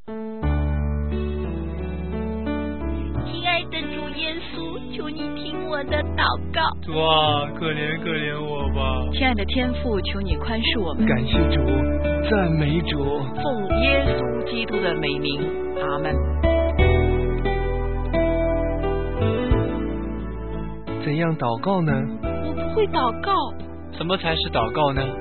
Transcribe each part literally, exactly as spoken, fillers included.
亲爱的主耶稣，求你听我的祷告。 主啊，可怜可怜我吧。 亲爱的天父，求你宽恕我们。 感谢主，赞美主。 奉耶稣基督的美名，阿门。 怎样祷告呢？ 我不会祷告。 什么才是祷告呢？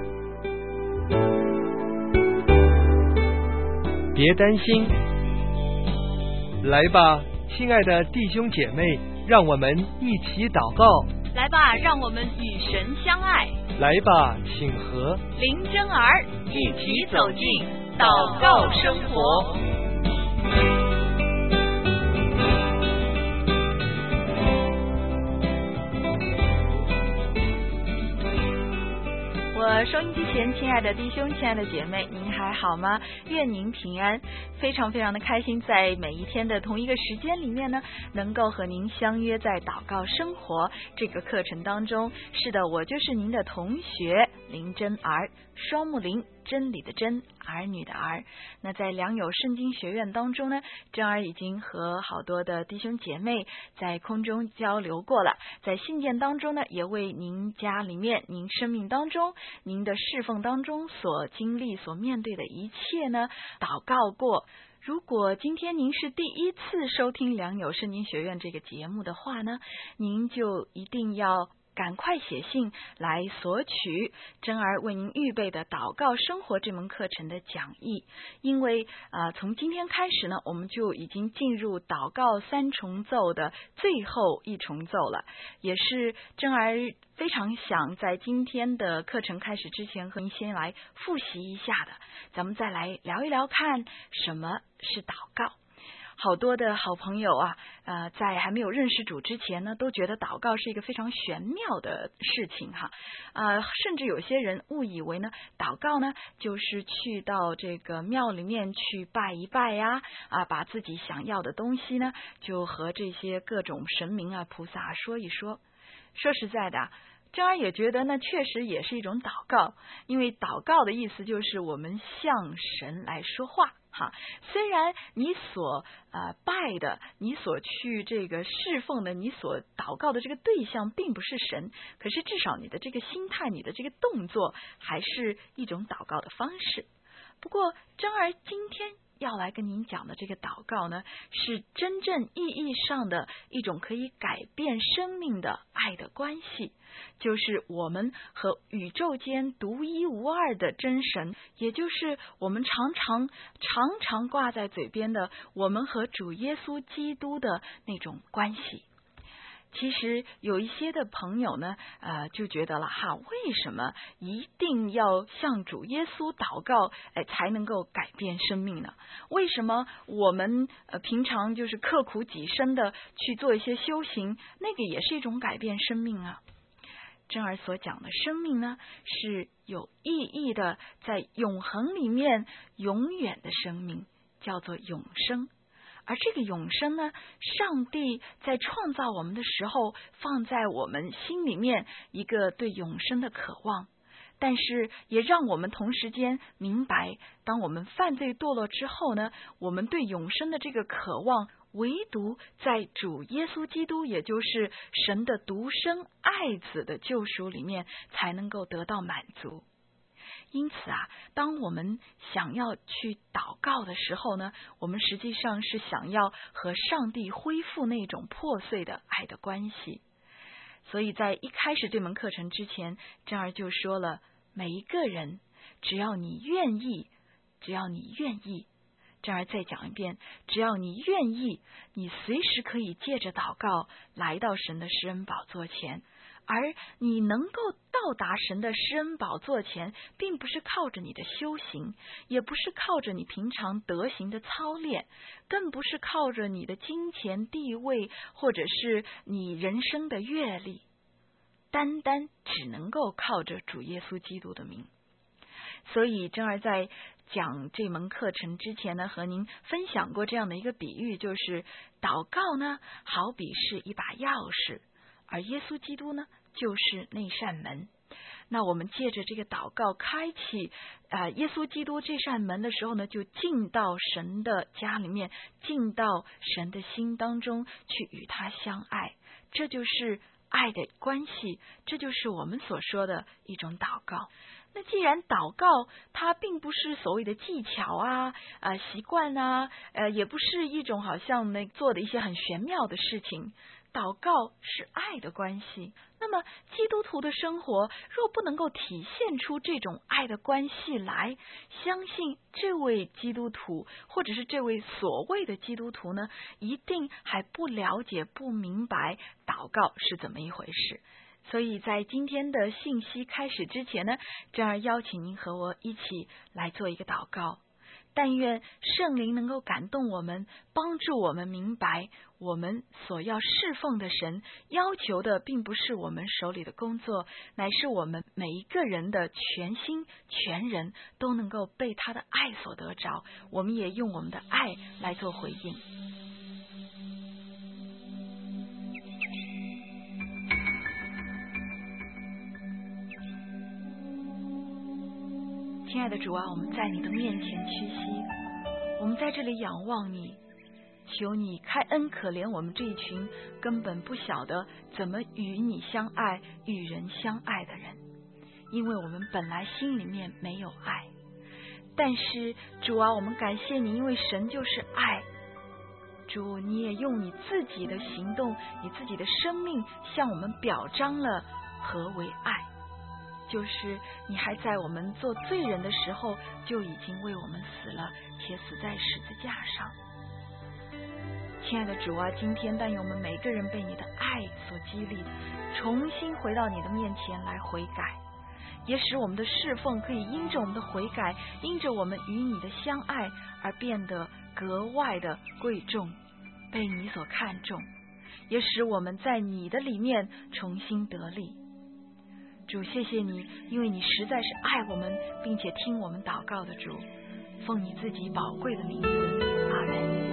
别担心，来吧，亲爱的弟兄姐妹，让我们一起祷告。 来吧，让我们与神相爱。 来吧，请和林真儿一起走进祷告生活。我收音机前亲爱的弟兄亲爱的姐妹，您还好吗？愿您平安。非常非常的开心，在每一天的同一个时间里面呢，能够和您相约在祷告生活这个课程当中。是的，我就是您的同学林真儿，双木林，真理的真，儿女的儿。那在良友圣经学院当中呢，真儿已经和好多的弟兄姐妹在空中交流过了，在信件当中呢，也为您家里面您生命当中您的侍奉当中所经历所面对的一切呢祷告过。如果今天您是第一次收听良友圣经学院这个节目的话呢，您就一定要赶快写信来索取真儿为您预备的祷告生活这门课程的讲义。因为呃，从今天开始呢，我们就已经进入祷告三重奏的最后一重奏了，也是真儿非常想在今天的课程开始之前和您先来复习一下的。咱们再来聊一聊看什么是祷告。好多的好朋友啊，呃，在还没有认识主之前呢，都觉得祷告是一个非常玄妙的事情哈，呃，甚至有些人误以为呢，祷告呢就是去到这个庙里面去拜一拜呀，啊，把自己想要的东西呢，就和这些各种神明啊、菩萨说一说。说实在的，真儿也觉得呢，确实也是一种祷告，因为祷告的意思就是我们向神来说话。哈，虽然你所呃拜的，你所去这个侍奉的，你所祷告的这个对象并不是神，可是至少你的这个心态，你的这个动作，还是一种祷告的方式。不过，真儿今天要来跟您讲的这个祷告呢，是真正意义上的一种可以改变生命的爱的关系，就是我们和宇宙间独一无二的真神，也就是我们常常常常挂在嘴边的我们和主耶稣基督的那种关系。其实有一些的朋友呢，呃，就觉得了哈，为什么一定要向主耶稣祷告，哎，才能够改变生命呢？为什么我们呃平常就是刻苦己身的去做一些修行，那个也是一种改变生命啊？真儿所讲的生命呢，是有意义的，在永恒里面永远的生命，叫做永生。而这个永生呢，上帝在创造我们的时候，放在我们心里面一个对永生的渴望，但是也让我们同时间明白，当我们犯罪堕落之后呢，我们对永生的这个渴望，唯独在主耶稣基督，也就是神的独生爱子的救赎里面，才能够得到满足。因此啊，当我们想要去祷告的时候呢，我们实际上是想要和上帝恢复那种破碎的爱的关系。所以在一开始这门课程之前，真儿就说了，每一个人，只要你愿意，只要你愿意，真儿再讲一遍，只要你愿意，你随时可以借着祷告来到神的施恩宝座前。而你能够到达神的施恩宝座前，并不是靠着你的修行，也不是靠着你平常德行的操练，更不是靠着你的金钱地位，或者是你人生的阅历，单单只能够靠着主耶稣基督的名。所以真儿在讲这门课程之前呢，和您分享过这样的一个比喻，就是祷告呢，好比是一把钥匙，而耶稣基督呢，就是那扇门。 那我们借着这个祷告开启啊、呃、耶稣基督这扇门的时候呢，就进到神的家里面，进到神的心当中去与他相爱，这就是爱的关系，这就是我们所说的一种祷告。那既然祷告它并不是所谓的技巧啊、呃、习惯啊，呃，也不是一种好像那做的一些很玄妙的事情，祷告是爱的关系。那么基督徒的生活若不能够体现出这种爱的关系来，相信这位基督徒或者是这位所谓的基督徒呢，一定还不了解不明白祷告是怎么一回事。所以在今天的信息开始之前呢，这儿邀请您和我一起来做一个祷告。但愿圣灵能够感动我们，帮助我们明白我们所要侍奉的神要求的并不是我们手里的工作，乃是我们每一个人的全心全人都能够被他的爱所得着，我们也用我们的爱来做回应。亲爱的主啊，我们在你的面前屈膝，我们在这里仰望你，求你开恩可怜我们这一群根本不晓得怎么与你相爱、与人相爱的人，因为我们本来心里面没有爱。但是主啊，我们感谢你，因为神就是爱。主，你也用你自己的行动、你自己的生命向我们表彰了何为爱，就是你还在我们做罪人的时候就已经为我们死了，且死在十字架上。亲爱的主啊，今天但愿我们每个人被你的爱所激励，重新回到你的面前来悔改，也使我们的侍奉可以因着我们的悔改，因着我们与你的相爱而变得格外的贵重，被你所看重，也使我们在你的里面重新得力。主，谢谢你，因为你实在是爱我们并且听我们祷告的主，奉你自己宝贵的名字，阿们。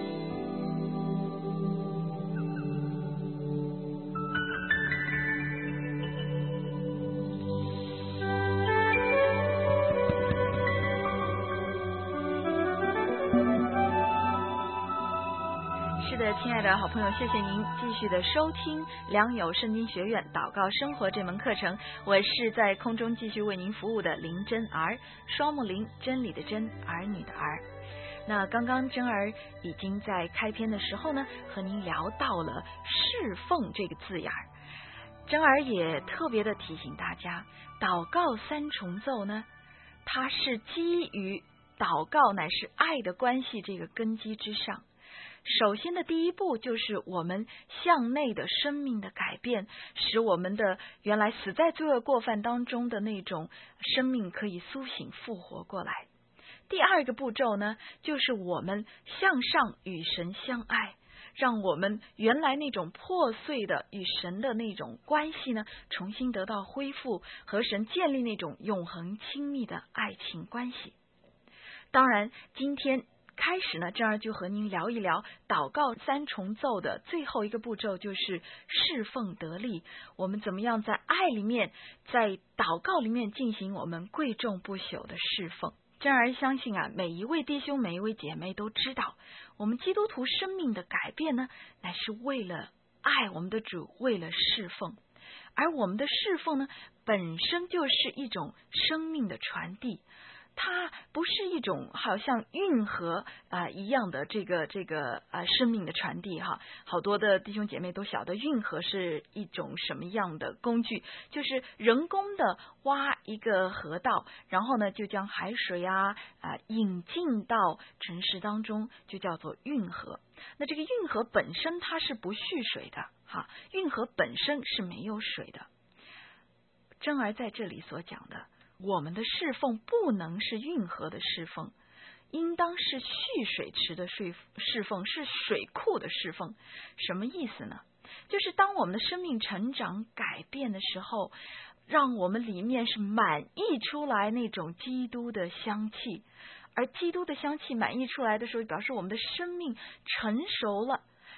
是的，亲爱的好朋友，谢谢您继续的收听良友圣经学院祷告生活这门课程。我是在空中继续为您服务的林真儿，双木林，真理的真，儿女的儿。那刚刚真儿已经在开篇的时候呢，和您聊到了侍奉这个字眼儿。真儿也特别的提醒大家，祷告三重奏呢，它是基于祷告乃是爱的关系这个根基之上。首先的第一步就是我们向内的生命的改变，使我们的原来死在罪恶过犯当中的那种生命可以苏醒复活过来。第二个步骤呢，就是我们向上与神相爱，让我们原来那种破碎的与神的那种关系呢，重新得到恢复，和神建立那种永恒亲密的爱情关系。当然今天开始呢，这样就和您聊一聊祷告三重奏的最后一个步骤，就是侍奉得力。我们怎么样在爱里面，在祷告里面进行我们贵重不朽的侍奉。真儿相信啊，每一位弟兄每一位姐妹都知道，我们基督徒生命的改变呢，乃是为了爱我们的主，为了侍奉。而我们的侍奉呢，本身就是一种生命的传递，它不是一种好像运河啊、呃、一样的这个这个呃生命的传递哈。好多的弟兄姐妹都晓得运河是一种什么样的工具，就是人工的挖一个河道，然后呢就将海水啊啊、呃、引进到城市当中，就叫做运河。那这个运河本身它是不蓄水的哈，运河本身是没有水的。真儿在这里所讲的，我们的侍奉不能是运河的侍奉，应当是蓄水池的侍奉，是水库的侍奉。什么意思呢？就是当我们的生命成长改变的时候，让我们里面是满溢出来那种基督的香气，而基督的香气满溢出来的时候，表示我们的生命成熟了，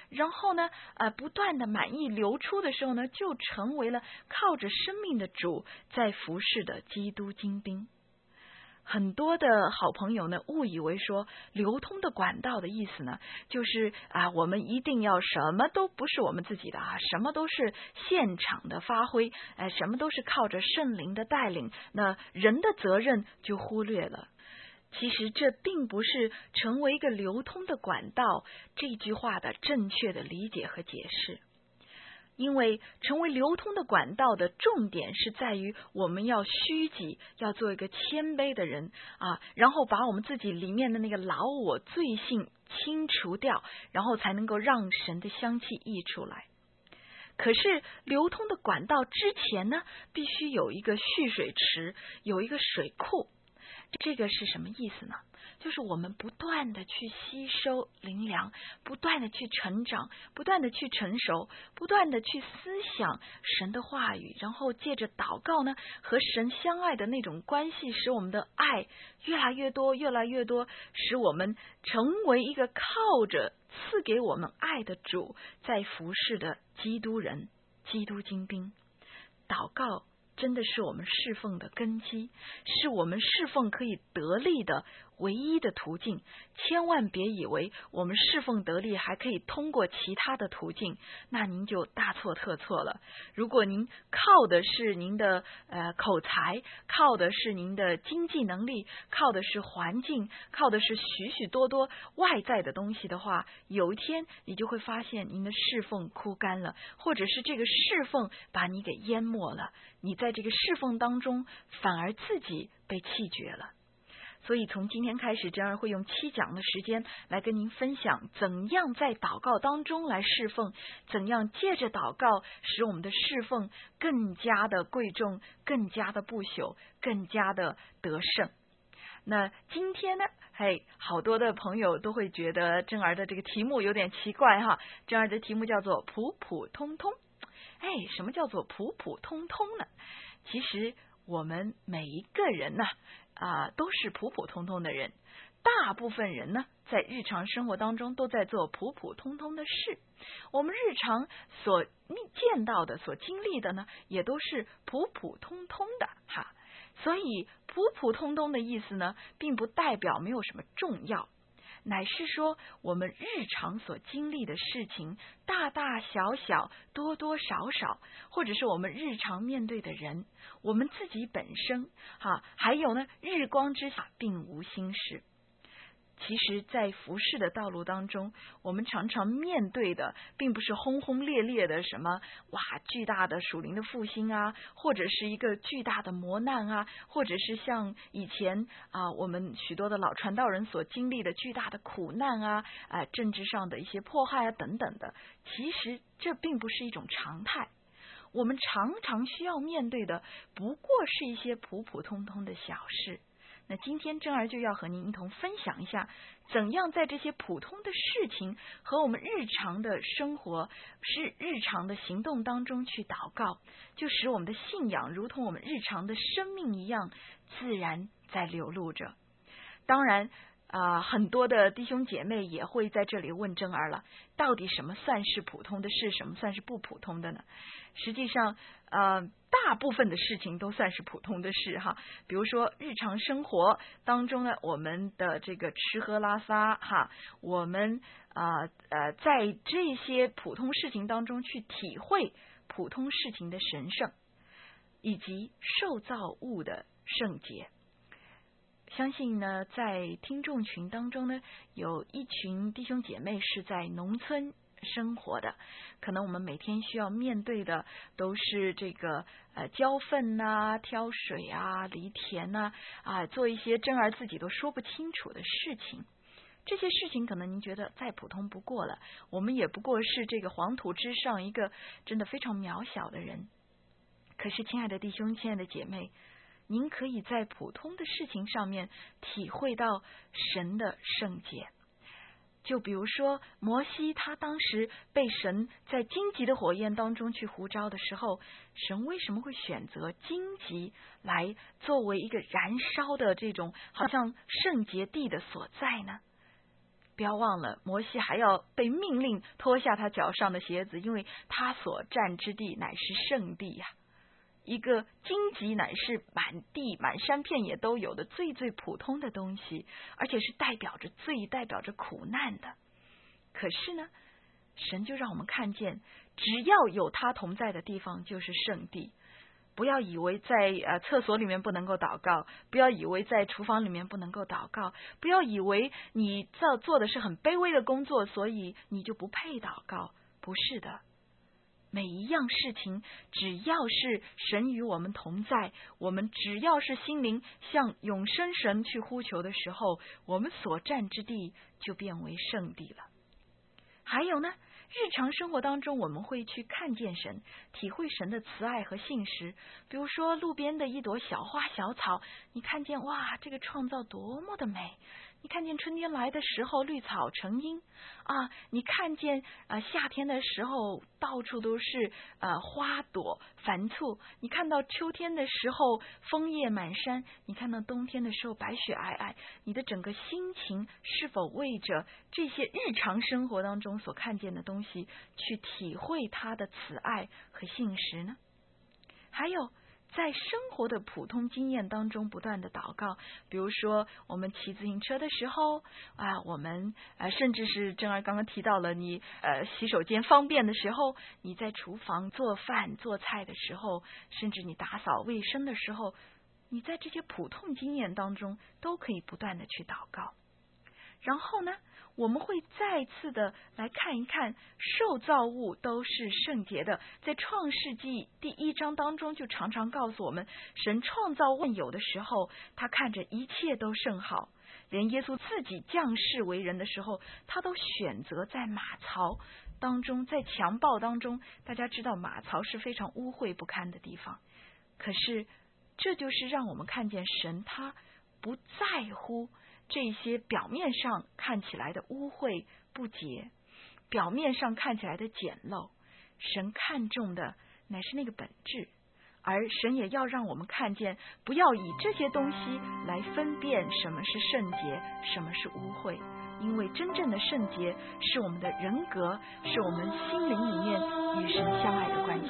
然后呢，呃，不断的满溢流出的时候呢，就成为了靠着生命的主在服侍的基督精兵。很多的好朋友呢，误以为说流通的管道的意思呢，就是啊，我们一定要什么都不是我们自己的啊，什么都是现场的发挥，哎，什么都是靠着圣灵的带领，那人的责任就忽略了。其实这并不是成为一个流通的管道这句话的正确的理解和解释。因为成为流通的管道的重点是在于我们要虚己，要做一个谦卑的人啊，然后把我们自己里面的那个老我罪性清除掉，然后才能够让神的香气溢出来。可是流通的管道之前呢，必须有一个蓄水池，有一个水库。这个是什么意思呢？就是我们不断的去吸收灵粮，不断的去成长，不断的去成熟，不断的去思想神的话语，然后借着祷告呢，和神相爱的那种关系，使我们的爱越来越多，越来越多，使我们成为一个靠着赐给我们爱的主在服侍的基督人、基督精兵。祷告真的是我们侍奉的根基，是我们侍奉可以得力的唯一的途径。千万别以为我们侍奉得力还可以通过其他的途径，那您就大错特错了。如果您靠的是您的呃口才，靠的是您的经济能力，靠的是环境，靠的是许许多多外在的东西的话，有一天你就会发现您的侍奉枯干了，或者是这个侍奉把你给淹没了，你在这个侍奉当中反而自己被弃绝了。所以从今天开始，真儿会用七讲的时间来跟您分享怎样在祷告当中来侍奉，怎样借着祷告使我们的侍奉更加的贵重，更加的不朽，更加的得胜。那今天呢，嘿，好多的朋友都会觉得真儿的这个题目有点奇怪哈，真儿的题目叫做普普通通。哎，什么叫做普普通通呢？其实我们每一个人呢，啊，都是普普通通的人。大部分人呢，在日常生活当中都在做普普通通的事。我们日常所见到的、所经历的呢，也都是普普通通的哈。所以普普通通的意思呢，并不代表没有什么重要，乃是说我们日常所经历的事情，大大小小，多多少少，或者是我们日常面对的人，我们自己本身哈，还有呢，日光之下并无新事。其实在服侍的道路当中，我们常常面对的并不是轰轰烈烈的什么哇巨大的属灵的复兴啊，或者是一个巨大的磨难啊，或者是像以前啊我们许多的老传道人所经历的巨大的苦难啊，啊政治上的一些迫害啊等等的。其实这并不是一种常态，我们常常需要面对的不过是一些普普通通的小事。那今天真儿就要和您一同分享一下，怎样在这些普通的事情和我们日常的生活、是日常的行动当中去祷告，就使我们的信仰如同我们日常的生命一样，自然在流露着。当然啊、呃，很多的弟兄姐妹也会在这里问真儿了，到底什么算是普通的事，什么算是不普通的呢？实际上呃，大部分的事情都算是普通的事哈，比如说日常生活当中呢，我们的这个吃喝拉撒哈，我们啊 呃, 呃在这些普通事情当中去体会普通事情的神圣，以及受造物的圣洁。相信呢，在听众群当中呢，有一群弟兄姐妹是在农村生活的，可能我们每天需要面对的都是这个呃浇粪啊、挑水啊、犁田啊啊，做一些真儿自己都说不清楚的事情。这些事情可能您觉得再普通不过了，我们也不过是这个黄土之上一个真的非常渺小的人。可是亲爱的弟兄、亲爱的姐妹，您可以在普通的事情上面体会到神的圣洁。就比如说摩西，他当时被神在荆棘的火焰当中去呼召的时候，神为什么会选择荆棘来作为一个燃烧的这种好像圣洁地的所在呢？ 不要忘了，摩西还要被命令脱下他脚上的鞋子，因为他所站之地乃是圣地呀、啊，一个荆棘乃是满地满山遍野都有的最最普通的东西，而且是代表着罪，代表着苦难的。可是呢，神就让我们看见，只要有他同在的地方就是圣地。不要以为在呃厕所里面不能够祷告，不要以为在厨房里面不能够祷告，不要以为你做做的是很卑微的工作，所以你就不配祷告。不是的，每一样事情，只要是神与我们同在，我们只要是心灵向永生神去呼求的时候，我们所站之地就变为圣地了。还有呢，日常生活当中我们会去看见神，体会神的慈爱和信实。比如说路边的一朵小花小草，你看见哇，这个创造多么的美，你看见春天来的时候绿草成荫啊，你看见呃夏天的时候到处都是呃花朵繁簇，你看到秋天的时候枫叶满山，你看到冬天的时候白雪皑皑，你的整个心情是否为着这些日常生活当中所看见的东西去体会他的慈爱和信实呢？还有在生活的普通经验当中不断的祷告，比如说我们骑自行车的时候啊，我们呃甚至是正儿刚刚提到了你呃洗手间方便的时候，你在厨房做饭做菜的时候，甚至你打扫卫生的时候，你在这些普通经验当中都可以不断的去祷告。然后呢，我们会再次的来看一看受造物都是圣洁的。在创世纪第一章当中就常常告诉我们，神创造万有的时候，他看着一切都甚好，连耶稣自己降世为人的时候，他都选择在马槽当中，在强暴当中。大家知道马槽是非常污秽不堪的地方，可是这就是让我们看见神他不在乎这些表面上看起来的污秽不洁，表面上看起来的简陋，神看重的乃是那个本质。而神也要让我们看见，不要以这些东西来分辨什么是圣洁，什么是污秽，因为真正的圣洁是我们的人格，是我们心灵里面与神相爱的关系。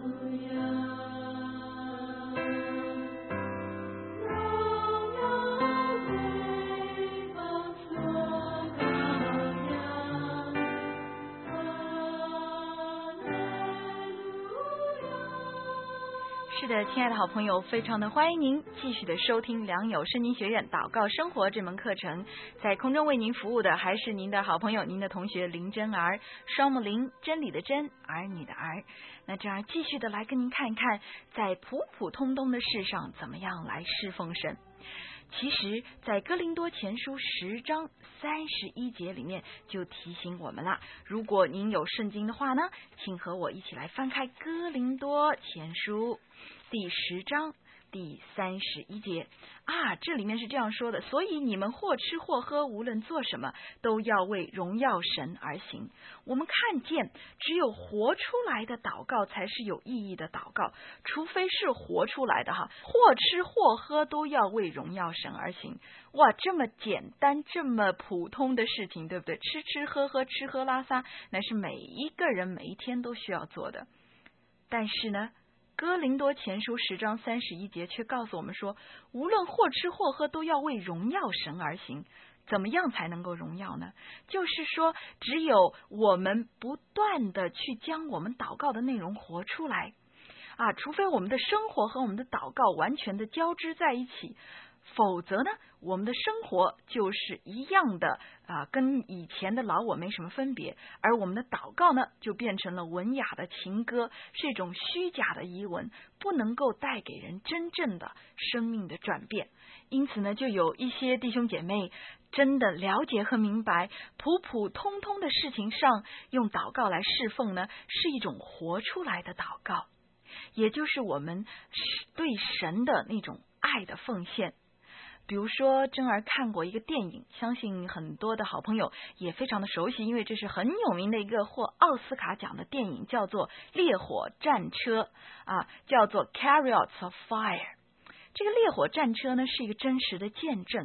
是的，亲爱的好朋友，非常的欢迎您继续的收听良友圣经学院祷告生活这门课程。在空中为您服务的还是您的好朋友，您的同学林真儿，双木林，真理的真，儿女的儿。那这样继续的来跟您看一看，在普普通通的事上怎么样来侍奉神。其实在哥林多前书十章三十一节里面就提醒我们了，如果您有圣经的话呢，请和我一起来翻开哥林多前书第十章第三十一节啊，这里面是这样说的：所以你们或吃或喝，无论做什么，都要为荣耀神而行。我们看见只有活出来的祷告才是有意义的祷告，除非是活出来的哈，或吃或喝都要为荣耀神而行。哇，这么简单这么普通的事情，对不对？吃吃喝喝，吃喝拉撒，那是每一个人每一天都需要做的。但是呢，哥林多前书十章三十一节却告诉我们说，无论或吃或喝，都要为荣耀神而行。怎么样才能够荣耀呢？就是说，只有我们不断的去将我们祷告的内容活出来啊，除非我们的生活和我们的祷告完全的交织在一起，否则呢，我们的生活就是一样的啊，跟以前的老我没什么分别，而我们的祷告呢，就变成了文雅的情歌，是一种虚假的仪文，不能够带给人真正的生命的转变。因此呢，就有一些弟兄姐妹真的了解和明白，普普通通的事情上用祷告来侍奉呢，是一种活出来的祷告，也就是我们对神的那种爱的奉献。比如说真儿看过一个电影，相信很多的好朋友也非常的熟悉，因为这是很有名的一个获奥斯卡奖的电影，叫做《烈火战车》啊，叫做 Chariots of Fire。这个烈火战车呢是一个真实的见证，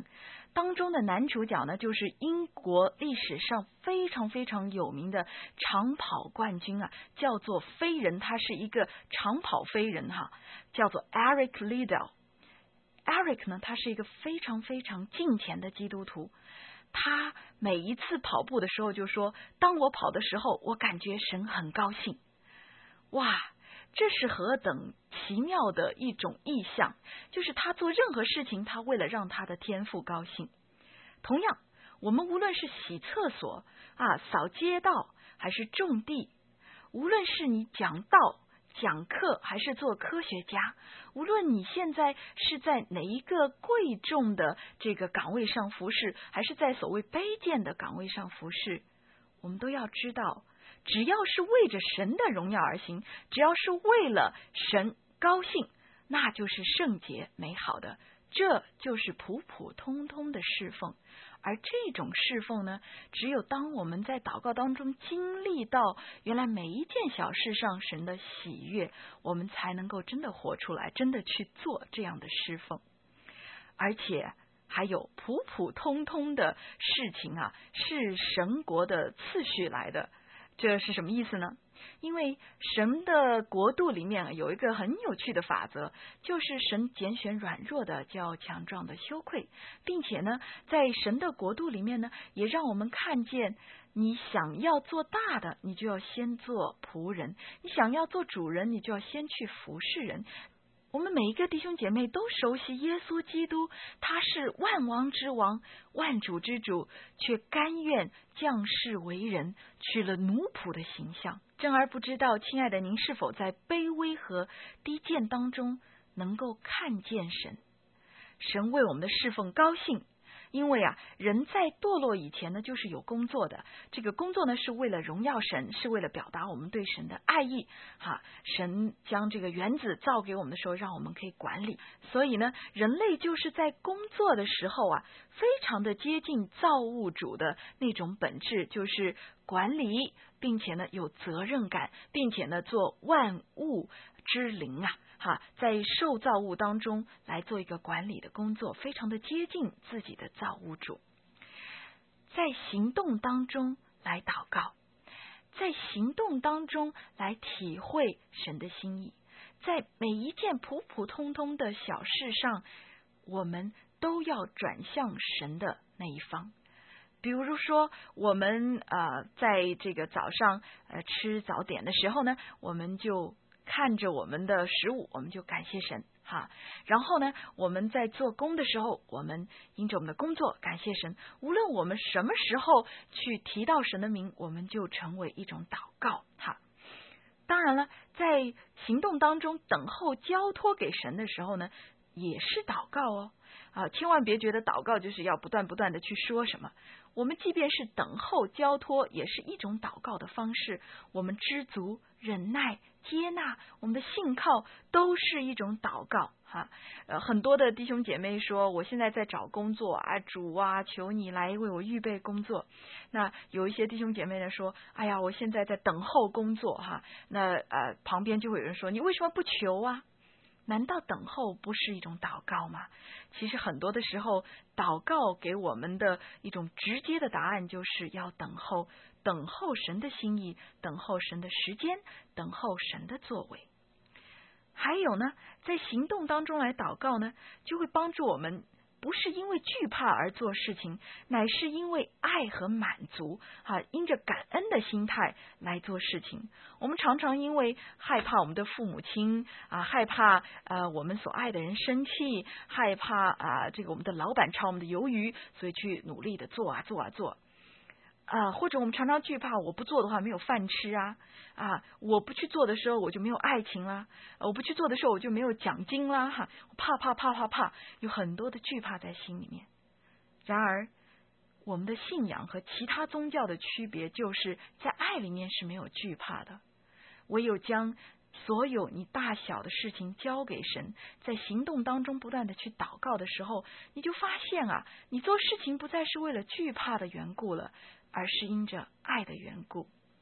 当中的男主角呢，就是英国历史上非常非常有名的长跑冠军啊，叫做飞人，他是一个长跑飞人哈，叫做 Eric Liddell。Eric 呢，他是一个非常非常敬虔的基督徒，他每一次跑步的时候就说，当我跑的时候，我感觉神很高兴。哇，这是何等奇妙的一种意象，就是他做任何事情，他为了让他的天父高兴。同样，我们无论是洗厕所啊、扫街道，还是种地，无论是你讲道、讲课，还是做科学家，无论你现在是在哪一个贵重的这个岗位上服侍，还是在所谓卑贱的岗位上服侍，我们都要知道，只要是为着神的荣耀而行，只要是为了神高兴，那就是圣洁美好的，这就是普普通通的侍奉。而这种侍奉呢，只有当我们在祷告当中经历到原来每一件小事上神的喜悦，我们才能够真的活出来，真的去做这样的侍奉。而且还有普普通通的事情啊，是神国的次序来的。这是什么意思呢？因为神的国度里面有一个很有趣的法则，就是神拣选软弱的，叫强壮的羞愧，并且呢，在神的国度里面呢，也让我们看见，你想要做大的，你就要先做仆人；你想要做主人，你就要先去服侍人。我们每一个弟兄姐妹都熟悉耶稣基督，他是万王之王，万主之主，却甘愿降世为人，取了奴仆的形象。正而不知道，亲爱的，您是否在卑微和低贱当中能够看见神？神为我们的侍奉高兴，因为啊，人在堕落以前呢，就是有工作的。这个工作呢，是为了荣耀神，是为了表达我们对神的爱意。哈，神将这个园子造给我们的时候，让我们可以管理。所以呢，人类就是在工作的时候啊，非常的接近造物主的那种本质，就是管理，并且呢有责任感，并且呢做万物之灵啊。哈，在受造物当中来做一个管理的工作，非常的接近自己的造物主。在行动当中来祷告，在行动当中来体会神的心意，在每一件普普通通的小事上，我们都要转向神的那一方。比如说，我们呃在这个早上呃吃早点的时候呢，我们就看着我们的食物，我们就感谢神哈。然后呢，我们在做工的时候，我们因着我们的工作感谢神。无论我们什么时候去提到神的名，我们就成为一种祷告哈。当然了，在行动当中等候交托给神的时候呢，也是祷告哦啊！千万别觉得祷告就是要不断不断的去说什么。我们即便是等候交托，也是一种祷告的方式。我们知足、忍耐、接纳，我们的信靠都是一种祷告哈。呃，很多的弟兄姐妹说，我现在在找工作啊，主啊，求你来为我预备工作。那有一些弟兄姐妹呢说，哎呀，我现在在等候工作哈。那呃，旁边就会有人说，你为什么不求啊？难道等候不是一种祷告吗？其实很多的时候，祷告给我们的一种直接的答案，就是要等候，等候神的心意，等候神的时间，等候神的作为。还有呢，在行动当中来祷告呢，就会帮助我们不是因为惧怕而做事情，乃是因为爱和满足啊，因着感恩的心态来做事情。我们常常因为害怕我们的父母亲啊，害怕呃我们所爱的人生气，害怕啊这个我们的老板炒我们的鱿鱼，所以去努力的做啊做啊做。啊，或者我们常常惧怕，我不做的话没有饭吃啊啊！我不去做的时候，我就没有爱情啦；我不去做的时候，我就没有奖金啦！哈，怕怕怕怕怕，有很多的惧怕在心里面。然而，我们的信仰和其他宗教的区别，就是在爱里面是没有惧怕的。唯有将所有你大小的事情交给神，在行动当中不断的去祷告的时候，你就发现啊，你做事情不再是为了惧怕的缘故了，而是因着爱的缘故。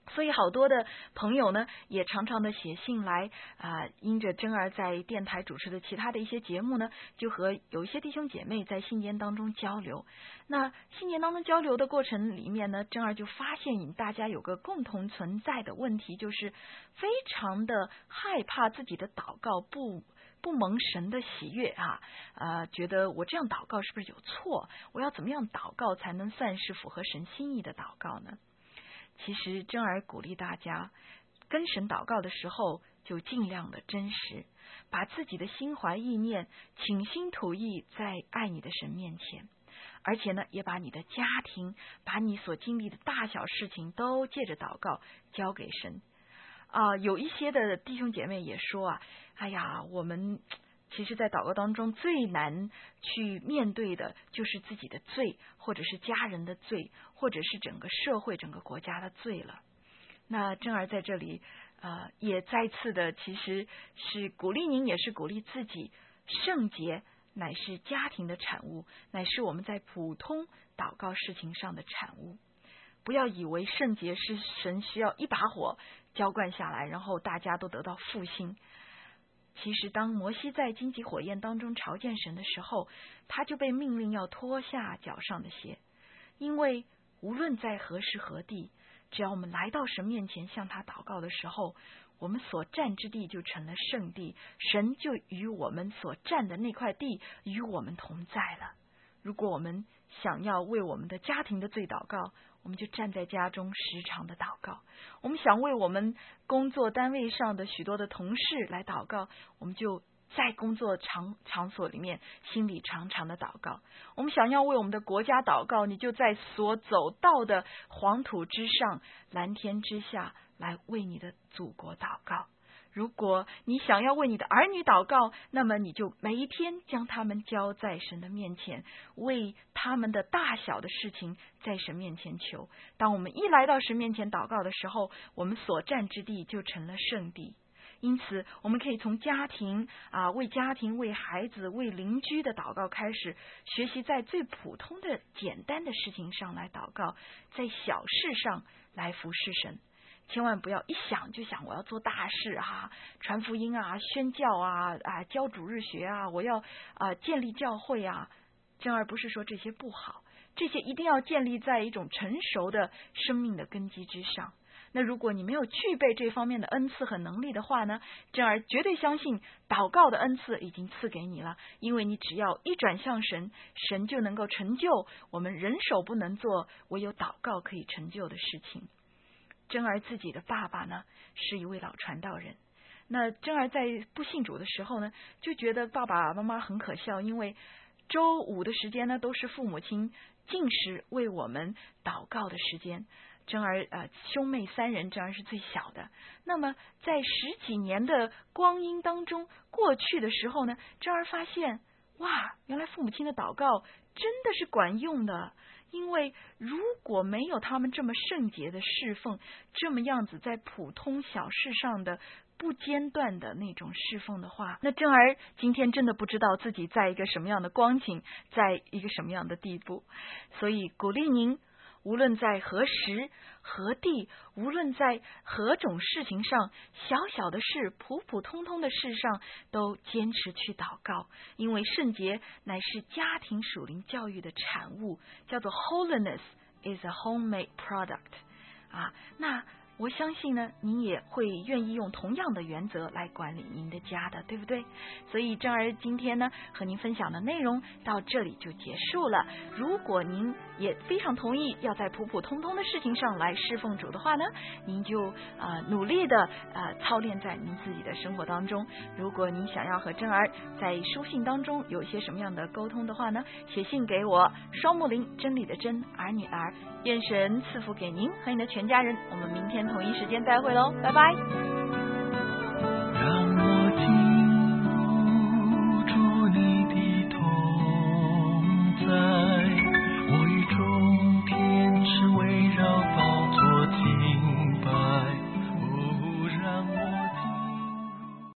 所以好多的朋友呢，也常常的写信来啊、呃，因着珍儿在电台主持的其他的一些节目呢，就和有一些弟兄姐妹在信件当中交流。那信件当中交流的过程里面呢，珍儿就发现大家有个共同存在的问题，就是非常的害怕自己的祷告不不蒙神的喜悦啊，呃，觉得我这样祷告是不是有错？我要怎么样祷告才能算是符合神心意的祷告呢？其实珍儿鼓励大家跟神祷告的时候就尽量的真实，把自己的心怀意念倾心吐意在爱你的神面前，而且呢也把你的家庭，把你所经历的大小事情都借着祷告交给神啊、呃。有一些的弟兄姐妹也说啊，哎呀，我们其实在祷告当中最难去面对的就是自己的罪，或者是家人的罪，或者是整个社会整个国家的罪了。那珍儿在这里呃，也再次的其实是鼓励您，也是鼓励自己，圣洁乃是家庭的产物，乃是我们在普通祷告事情上的产物。不要以为圣洁是神需要一把火浇灌下来，然后大家都得到复兴。其实当摩西在荆棘火焰当中朝见神的时候，他就被命令要脱下脚上的鞋，因为无论在何时何地，只要我们来到神面前向他祷告的时候，我们所站之地就成了圣地，神就与我们所站的那块地与我们同在了。如果我们想要为我们的家庭的罪祷告，我们就站在家中时常的祷告；我们想为我们工作单位上的许多的同事来祷告，我们就在工作场场所里面心里常常的祷告；我们想要为我们的国家祷告，你就在所走到的黄土之上、蓝天之下来为你的祖国祷告。如果你想要为你的儿女祷告，那么你就每一天将他们交在神的面前，为他们的大小的事情在神面前求。当我们一来到神面前祷告的时候，我们所站之地就成了圣地。因此我们可以从家庭啊，为家庭、为孩子、为邻居的祷告开始，学习在最普通的简单的事情上来祷告，在小事上来服侍神。千万不要一想就想我要做大事啊，传福音啊，宣教啊，啊教主日学啊，我要啊建立教会啊。珍儿不是说这些不好，这些一定要建立在一种成熟的生命的根基之上。那如果你没有具备这方面的恩赐和能力的话呢，珍儿绝对相信祷告的恩赐已经赐给你了，因为你只要一转向神，神就能够成就我们人手不能做，唯有祷告可以成就的事情。珍儿自己的爸爸呢是一位老传道人，那珍儿在不信主的时候呢，就觉得爸爸妈妈很可笑，因为周五的时间呢都是父母亲禁食为我们祷告的时间。珍儿呃兄妹三人，珍儿是最小的。那么在十几年的光阴当中过去的时候呢，珍儿发现哇，原来父母亲的祷告真的是管用的。因为如果没有他们这么圣洁的侍奉，这么样子在普通小事上的不间断的那种侍奉的话，那珍儿今天真的不知道自己在一个什么样的光景，在一个什么样的地步。所以鼓励您，无论在何时何地，无论在何种事情上，小小的事、普普通通的事上，都坚持去祷告，因为圣洁乃是家庭属灵教育的产物，叫做 Holiness is a homemade product 啊。那我相信呢，您也会愿意用同样的原则来管理您的家的，对不对？所以珍儿今天呢和您分享的内容到这里就结束了。如果您也非常同意要在普普通通的事情上来侍奉主的话呢，您就呃努力的呃操练在您自己的生活当中。如果您想要和珍儿在书信当中有一些什么样的沟通的话呢，写信给我，双木林，真理的真，儿女儿，愿神赐福给您和你的全家人。我们明天同一时间再会喽，拜拜。